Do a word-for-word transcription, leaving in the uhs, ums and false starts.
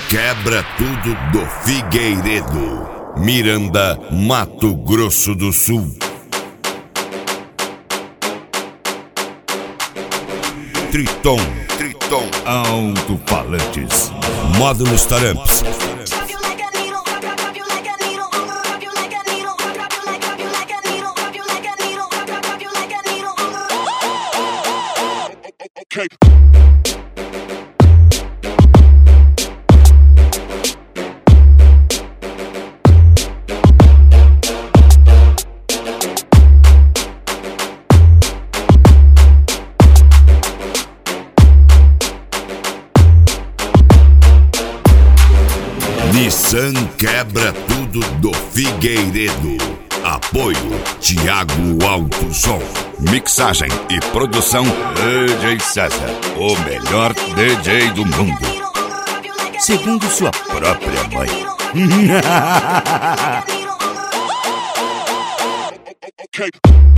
quebra tudo do Figueiredo, Miranda, Mato Grosso do Sul. Triton, Triton, alto-falantes, módulos Taramps. Nissan quebra tudo do Figueiredo. Apoio Thiago Alto Som. Mixagem e produção D J César, o melhor D J do mundo, segundo sua própria mãe. Okay.